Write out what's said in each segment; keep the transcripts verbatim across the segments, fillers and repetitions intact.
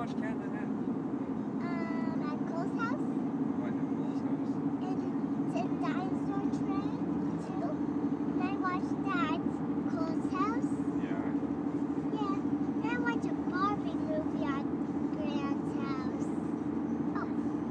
watch Cat in the Hat? Um, at Cole's house. What, at Cole's house? And the dinosaur train, too. And I watched that at Cole's house. Yeah. Yeah. And I watched a Barbie movie at Grant's house. Oh.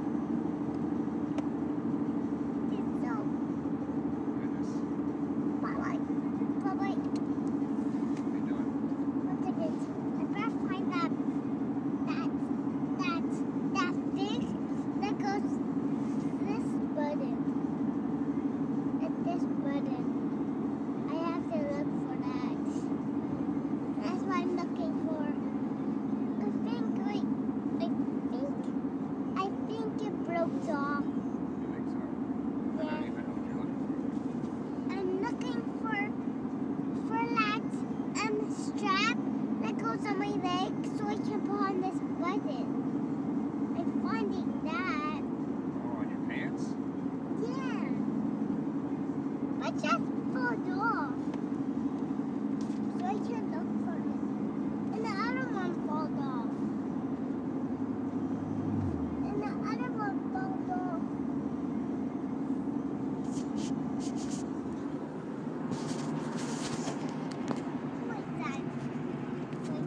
It's so. Goodness. Bye-bye. Bye-bye. What are you doing? What's it? I better find that, that, that, that thing that goes this button. And this button. I have to look for that. That's what I'm looking for. I think, wait, I think, I think it broke off. You think so? I Yeah. don't even know what you're looking for. I'm looking for, for that um, strap that goes on my leg so I can put on this button. I'm finding that. Oh, on your pants? Yeah. But just pulled off. So I can look for it. And the other one pulled off. And the other one pulled off. Wait, that. Wait,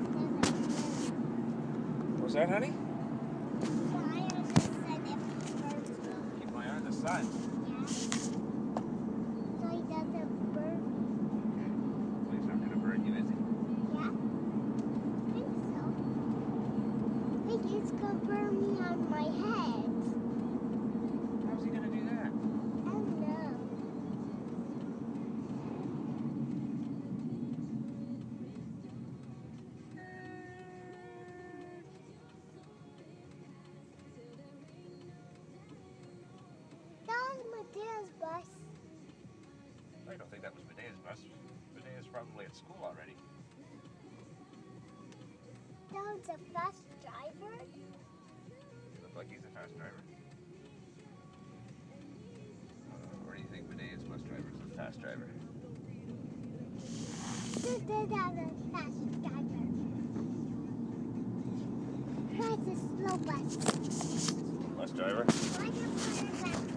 that. What's that, honey? Fire just said it first. Keep my eye on the sun. Yeah. So he doesn't burn me. Well, he's not going to burn you, is he? Yeah. I think so. I think he's gonna burn me on my head. How's he going to do that? I don't know. That was Medea's bus. I don't think that was Medea's bus. Medea's probably at school already. That was a bus driver. Looks like he's a fast driver. Uh, or do you think Medea's bus driver's a fast driver? This did have a fast driver. That's a slow bus. Bus driver? Why do you put it back